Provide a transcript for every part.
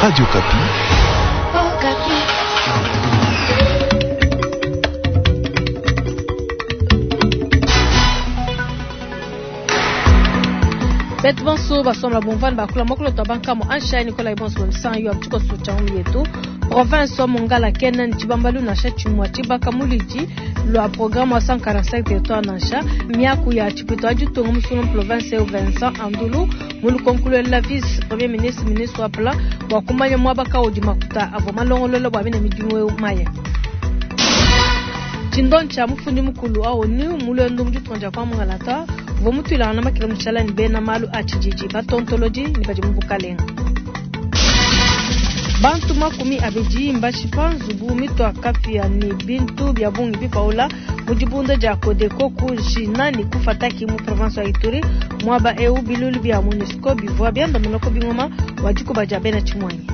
Radio Kapi. Kapi. Betbanso basomla bonvan bakula mokolo tabanka mo ansha Nicolas Ibonso san yo amtuko suchamu yetu province wa Mongala Kenen Chibambalu na Chimwa Chibaka Muliji le programme 145 territoire nansha miaku ya chipito ajuto ngumshunu province ya Vincent Andulu mulu conclure la vice premier ministre wa plan wa kumanya mwabaka ojimakuta avoma longololo bwa bina mijumwe maya Chindoncha mufundi mukulu awoni mulendo mjutonja kwa Mungalata vomutula na makilo mchala ni bena malu achijiji batontology ni bajimbukalenga Bantu makumi abeji mbashipa zubu mitwa kapia ni bintu bya bungi bipaula mujibunda ja kodeko kujina ni kufataki mu province ya Ituri mwaba EU bilulu bya MONUSCO bivwa bya ndomoko bingoma wajiko bajabena chimwanyi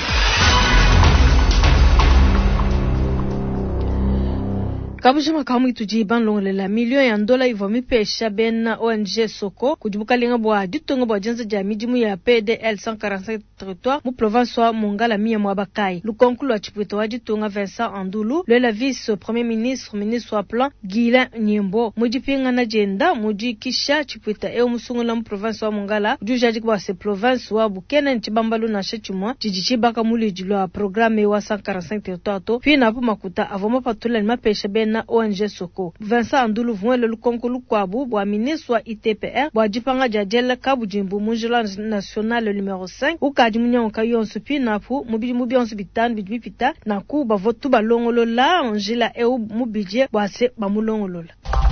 Kabujama kamu itujiban longolela milioni ya dola ivomi pesha bena ONG Soko kujibuka linga bwa ditongo bwa jenza jamijimu ya PDL 145 territoire mu province wa Mongala miya mwabakai lukonkulu wa chipwito wa ditonga Vincent Andulu le vice premier ministre wa plan Gila Nyembo mujipinga na jenda mujikisha chipwita eo musungula mu province wa Mongala jujaji kwa se province wa Bukene nchibambalu na shechimwa jijichibaka muliji wa programme wa 145 territoire to fina pu makuta avoma patula ni mapesha bena ONG Soko Vincent Andulu vwele lukonkulu kwabu bwa ministre wa ITPR bwa jipanga jajela kabujimbu munjula national numéro 5 ukaji munyonka yonsu pinapu mubi yonsu bitanu bijipita na kuba votu balongolola onjila EU mubije bwase bamulongolola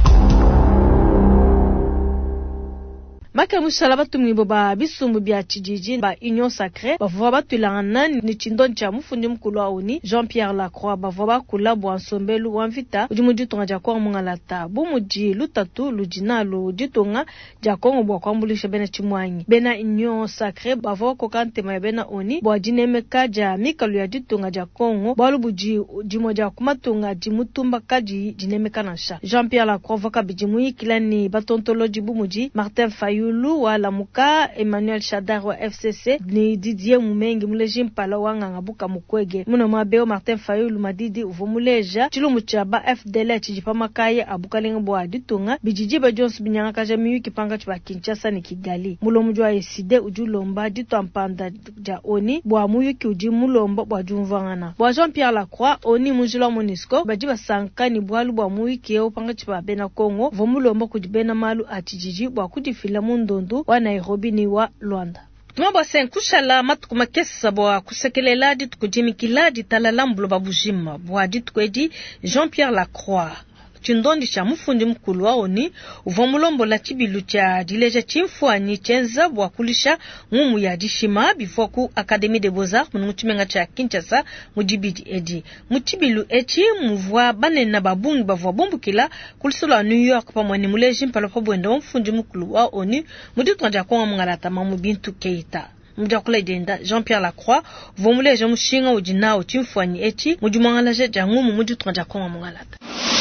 Maka musala batu mwibo ba bisumbu bya chijiji ba Union Sacrée bavwa batulana ni chindoncha mufundi mkulu awuni Jean-Pierre Lacroix bavwa kula bwa nsombelu wanvita ujimuji tonga jako Mungalata bumuji lutatu lujinalo jitonga jako bwa kwambulisha bena chimwanyi bena Union Sacrée bavwa kokante bena oni bwa jinemeka ja mikalu ya jitonga jako bwa lubuji jimoja kumatonga jimutumba kaji jinemeka nansha Jean-Pierre Lacroix voka bijimu kilani batontoloji bumuji Martin Fayulu wala muka Emmanuel Chadar wa FCC ni Didier Mumengi muleji mpala wanga ngabuka mukwege muna mabeo Martin Fayulu madidi uvumuleja chilumu cha ba FDL chijipama kaye abukalinga bwa ditunga bijijiba Jones binyanga kaja miyu kipanga chwa Kinshasa ni Kigali mulomujwa eside ujulomba dito ampanda ja oni bwa muyu ki ujimulomba bwa jumvangana bwa Jean-Pierre Lacroix oni mujula MONUSCO bajiba sankani bwa lubwa muyu ki upanga chwa bena Kongo vumulomba kujibena malu achijiji bwa kujifila ndondu wa Nairobi ni wa Luanda. Tumaba senkushala matukuma kesa bwa kusekelela dit kujimikila ditalalamblo babujima bwa dit kwedi Jean-Pierre Lacroix chindondi cha mufundi mkulu waoni uvomulombo la chibilu cha dileja chimfuani chenza bwa kulisha ngumu ya dishima bifoku Académie des Beaux-Arts munumuchimenga cha Kinshasa mujibidi edi muchibilu echi muvwa banena babungi bavwa bombukila kulisula New York pamwani muleji mpalo pabwenda mfundi mkulu waoni muditwanja kwa Mungalata mamu Bintu Keita Mjakula idenda Jean-Pierre Lacroix vomuleja mushinga ujinao chimfuani echi mujumangalaje jangumu muditwanja kwa Mungalata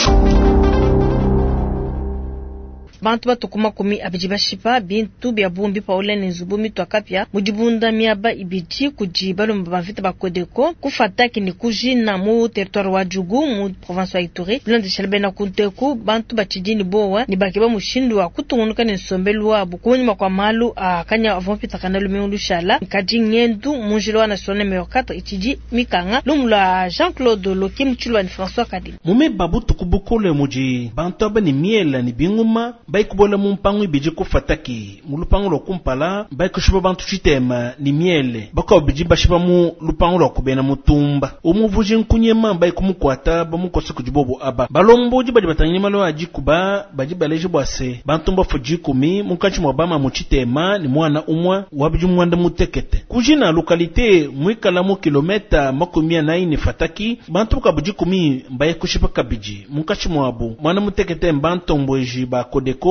Bantu batukuma kumi abijibashipa bintu bya bumbi paulene nzubu mitwa kapya mujibunda miaba ibiti kujibalo mbavita bakodeko kufataki ni kujina mu territoire wa Jugu mu province wa Ituri blonde shelbena kunteku bantu bachijini bowa ni bakiba mushindu wa kutungunuka ni sombelu wa bukunyuma kwa malu akanya avompita kanalu meundu shala kaji nyendu munjilo wa national numéro 4 ichiji mikanga lumula Jean-Claude Loki mchulu wa ni François Kadima mume babu tukubukole muji bantu abani miela ni binguma bai kubola mumpangu ibiji kufataki mulupangu lo kumpala bai kushiba bantu chitema ni miele baka obiji bashiba mu lupangu lo kubena mutumba umuvuji nkunyema bai kumukwata bamukosa kujibobo aba balomboji badi batangini malo ajikuba baji baleje bwase bantumba fuji kumi mukachi mwabama muchitema ni mwana umwa wabiji mwanda mutekete kujina lokalite mwikala mu kilometa makumia na ini fataki bantu kabuji kumi bai kushiba kabiji mukachi mwabu mwana mutekete mbantombweji ba kodeko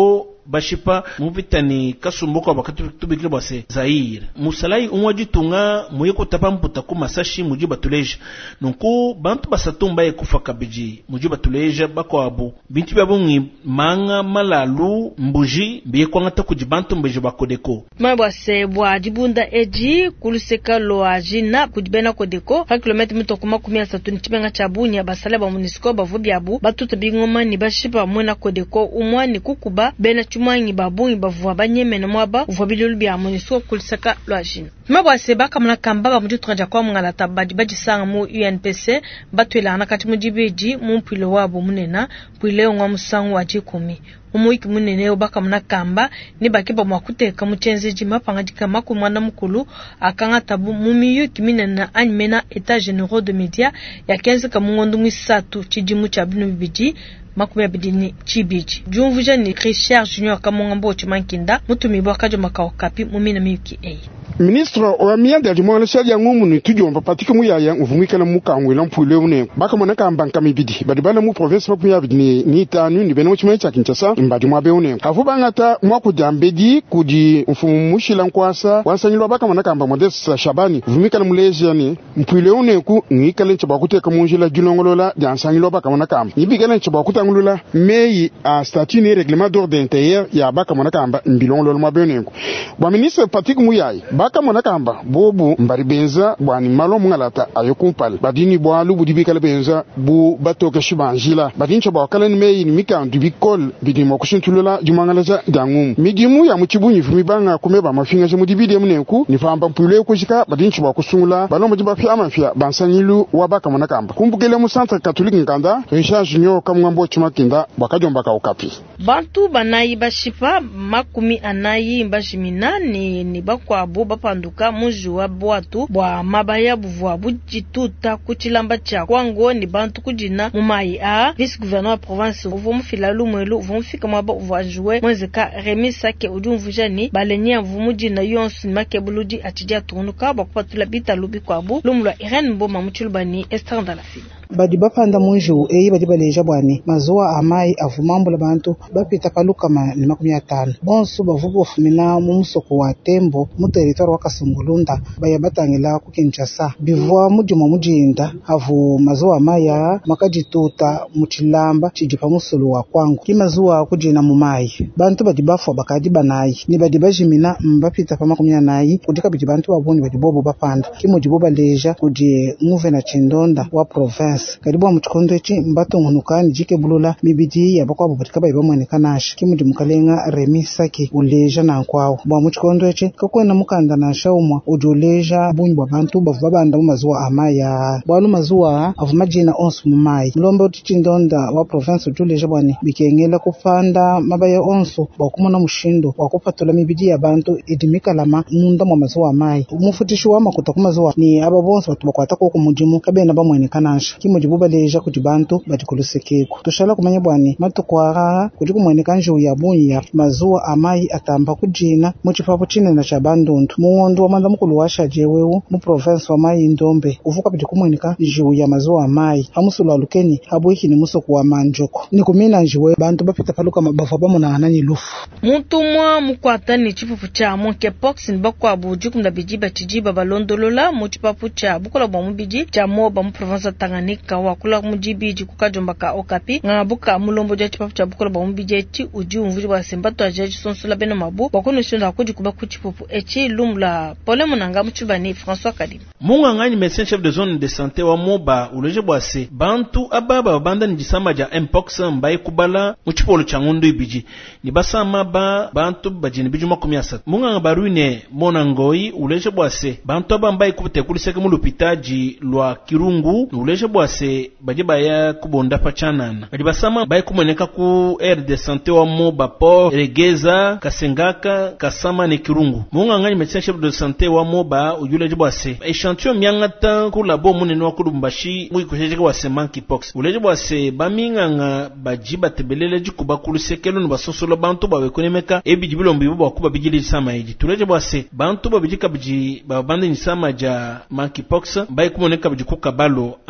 bashipa muvitani kasumbuko wakati tubikile bwase Zaire musalai umwaji tunga muye kutapa mputa ku masashi muji batuleja nunku bantu basatumba ekufa kabiji muji batuleja bakwabu bintu byabungi manga malalu mbuji biye kwangata kujibantu mbeje bakodeko mabwase bwa dibunda eji kuluseka loaji na kujibena kodeko ha kilometri mitokuma 13 nichibenga chabunya basale ba munisiko bavubyabu batuta bingoma ni bashipa mwena kodeko umwani kukuba bena chumwanyi babungi bavwa banyemene mwaba uvabilulu bya munisiko kuluseka loaji mabwase bakamuna kambaba muji tukaja kwa mngalata baji sanga mu UNPC batwela nakati mujibeji mu mpilo wabo munena pwile ngwa musangu wa 10 umuiki munene obaka munakamba ni bakiba mwakuteka muchenzeji mapanga jikama ku mwana mukulu akanga tabu mumiyo kiminana anymena état généraux de médias ya 15 kamungondo mwisatu chijimu cha binu bibiji makumya bidini chibiji jumvuja ni Richard Junior kamungambo chimankinda mutumi bwakajo makaokapi mumina miyuki Ministre wa mianda limwala shadia ngumu ni tujomba patike muyaya uvumikala mukangwela mpule une baka monaka mbanka mibidi badibala mu province mapuya bidini ni tanu ni beno chimwe cha Kinshasa mbadi mwabe une avuba ngata mwakujambedi kudi mfumu mushila nkwasa wansanyilwa baka monaka mba Modeste Shabani uvumikala muleja ni mpule une ku ngikale nchaba kuteka munjila julongolola jansanyilwa baka monaka nibigala nchaba kutangulula meyi a statut ni règlement d'ordre intérieur ya baka monaka mba mbilongolola mwabe une bwa ministre patike muyaya baka monakamba bobu mbari benza bwani malo mungalata ayokumpal badini bwalu budibikala benza bu batoka shibanjila badincha bwakala ni meyi ni mikandu bikol bidimo kushintulula jumangalaza dangum midimu ya muchibunyi vumibanga kumeba mafinga je mudibide munenku ni famba mpule kushika badincha bwakusungula balombo jibafi amafia bansanyilu wabaka monakamba kumbukele mu centre catholique nganda Richard Junior kamwambo chimakinda bwakajomba ka okapi bantu banayi bashipa makumi anayi mbashimina ni bakwa bapanduka mujuwa bwatu bwa mabaya buvwa bujituta kuchilamba cha kwango ni bantu kujina mumayi a vice gouverneur wa province uvumu filalu mwelu uvumu fika mwaba uvajue mwezeka Remi Sake ujumvujani balenya uvumu jina yonsu ni makebuludi atijia tunuka bakupatula bita lubi kwabu lumulwa Irene Mboma muchulubani Esther Lafina badi bapanda munju badi baleja bwani mazuwa amai avumambula bantu bapita kalukama ni 50 bonsu bavubu fumina mu musoko wa Tembo mu territoire wa Kasungulunda baya batangela ku Kinshasa bivwa mujuma mujinda avu mazuwa amaya makajituta muchilamba chijipa musulu wa kwangu kimazuwa kujina mumai bantu badi bafwa bakadi banayi ni badi bajimina mbapita pa 10 kudika bidi bantu babuni badi bobo bapanda kimujibo baleja kudi muvena Chindonda wa province karibu muchikondo echi mbato ngunukani jike bulula mibidi ya bakwa babatika bayibamwene kanashi kimudi mukalenga Remi Sake uleja na nkwao bwa muchikondo echi kakwena mukanda na shaumwa ujuleja bunyi bwa bantu bavuba banda mu mazuwa amaya bwalu mazuwa avumajina onsu mumai mlombe Chindonda wa province ujuleja bwani bikengela kupanda mabaya onsu bakumona mushindo wakupatula mibidi ya bantu idimikalama munda mu mazuwa amai umufutishi wa makuta kumazuwa ni ababonso batu bakwata ko kumujimu kabena bamwene kanashi kimujibu baleja kuti bantu batikulusekeko tushala kumanya bwani matukwara kuti kumwene kanju ya bunya mazuwa amai atamba kujina muchipapo chinena cha bandundu muwondo wa manda mukulu washa jewewu mu province wa mai ndombe uvuka piti kumwene kanju ya mazuwa amai hamusulu alukeni habuiki ni musoku wa manjoko ni kumina njiwe bantu bapita paluka mabafa bamuna anani lufu muntu mwa mukwata ni chipupu cha monkeypox ni bakwa bujuku mda bijiba chijiba balondolola muchipapu cha bukola bwa mubiji cha moba mu province Tanganyika wakula mujibiji kukajomba ka okapi ngabuka mulombo ja chipapu cha bukola bwa mubiji echi uji umvuji wa sembato ajaji sonsula beno mabu wakono shonda kuji kuba kuchipupu echi lumla pole munanga muchubani François Kadima mungangani médecin chef de zone de santé wa moba uleje bwase bantu ababa banda ni jisama ja mpox mbaye kubala muchipolo cha ngondo ibiji ni basama ba bantu bajini biju 10 munganga baruine mona ngoi uleje bwase bantu abambaye kubute kuliseke mu lopitaji lwa Kirungu uleje bwase baje baya kubonda pachanana baje basama baye kumoneka ku aire de santé wa moba port Regeza Kasengaka Kasama ne Kirungu mungangani médecin chef de santé wa moba uleje bwase échantillon miangata ku labo munene wa kulumbashi muikujeje wa monkeypox uleje bwase baminganga bajiba tebelele jikuba kulisekelo no basosolo bantu bawe kunemeka ebijibilo mbibo bakuba bijili sama eji tuleje bwase bantu babijika biji babande ni sama ja monkeypox baye kumoneka bijikuka balo anomu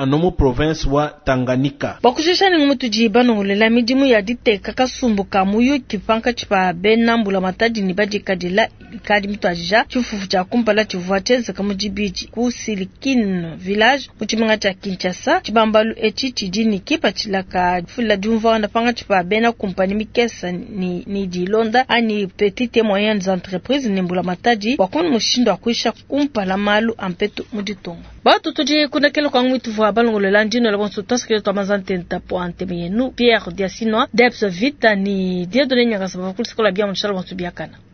province wa Tanganyika. Bakushishani ngumutu jibano ngulela midimu ya dite kakasumbuka muyu kipanka chipa benambula matadi ni baji kadila ikadi mitu ajija chufufu cha kumpala chuvua chenza kamujibiji Kusilikin village muchimanga cha Kinshasa chibambalu echi chijini kipa chilaka fula dumva wana panga chipa bena kumpani mikesa ni dilonda ani petite moyennes entreprises nimbula matadi wakuni mushindo akuisha kumpala malu ampetu muditonga. Batu tuji kuna kelo kwa ngwitu vwa balongolo landino la bonso taskele to amazante ntapo anteme yenu Pierre Diasinoa Debs Vita ni dia dole nyanga sababu kulikola bia mshala bonso biakana.